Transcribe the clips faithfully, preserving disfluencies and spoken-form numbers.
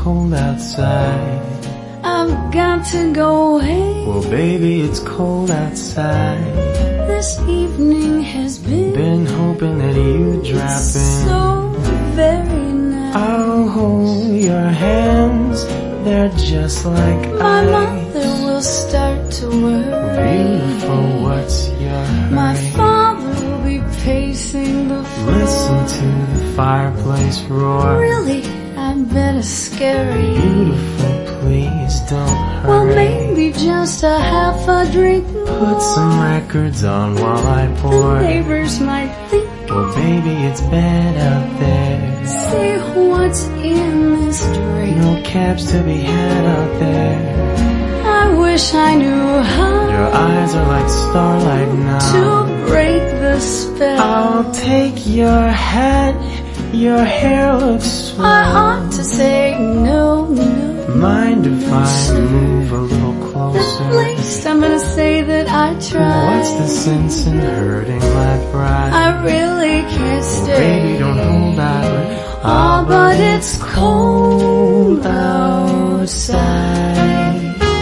cold outside. I've got to go away. Well, baby, it's cold outside. This evening has been, Been hoping that you drop in. so very nice. I'll hold your hands, they're just like My ice. mother will start to worry. Beautiful, what's your hurry? My father will be pacing the floor. Listen to the fireplace roar. Really, I better scare you. Beautiful, please don't hurry. Well, maybe just a half a drink more. Put some records on while I pour. The neighbors might think, Well, baby, it's bad out there. see what's in this drink. No cabs to be had out there. I wish I knew how Your eyes are like starlight now. to break the spell. I'll take your hat, your hair looks swell. I ought to say no, no. Mind if I move a little At closer? least I'm gonna say that I tried. What's the sense in hurting my pride? I really can't stay. Baby, don't hold out. Ah, but it's cold outside.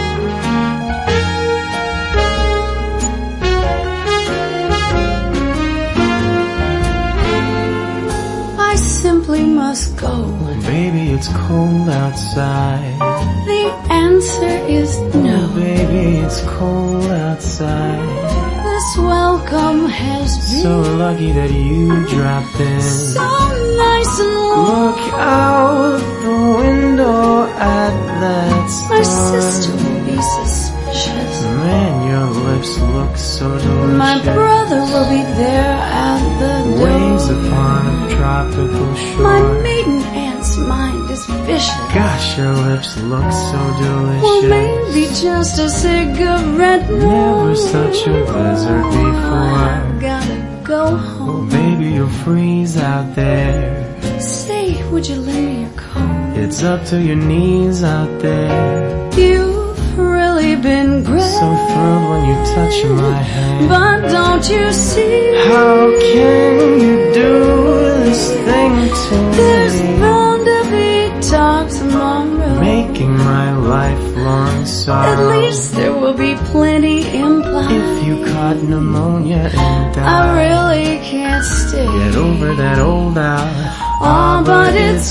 I simply must go. Baby, it's cold outside. The answer is no. Baby, it's cold outside. This welcome has been So lucky that you dropped in. so nice and warm. Look out the window at that My star. sister will be suspicious. Man, your lips look so delicious. My brother will be there at the Waves door. upon a tropical shore. My maiden aunt's mind is vicious. Gosh, your lips look so delicious. Well, maybe just a cigarette more. Never such a blizzard before. I gotta go Oh, home. baby, you'll freeze out there. Say, would you lend me your coat? It's up to your knees out there. You've really been great. So thrilled when you touch my hand. But don't you see? How can you do this thing to There's me? bound to be talk tomorrow. Making my lifelong sorrow. At least there will be plenty implied. If you caught pneumonia and I died, really can't stay. get over that old out. Oh, but it's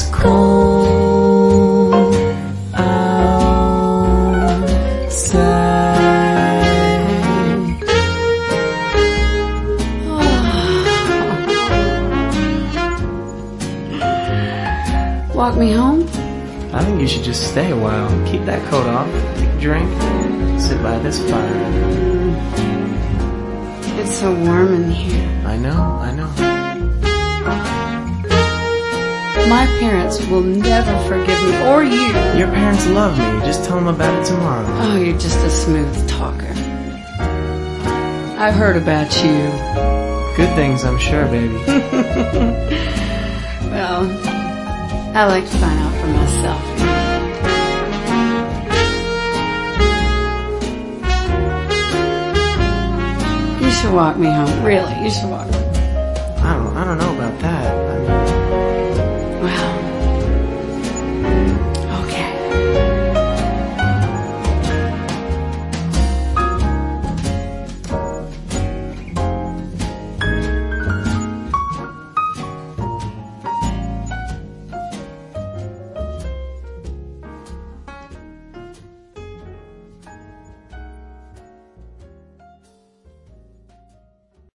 cold outside. Walk me home? I think you should just stay a while. Keep that coat off, take a drink, sit by this fire. It's so warm in here. I know, I know. My parents will never forgive me, or you. Your parents love me. Just tell them about it tomorrow. Oh, you're just a smooth talker. I've heard about you. Good things, I'm sure, baby. Well, I like to find out for myself. You should walk me home. Really, you should walk me home. I don't, I don't know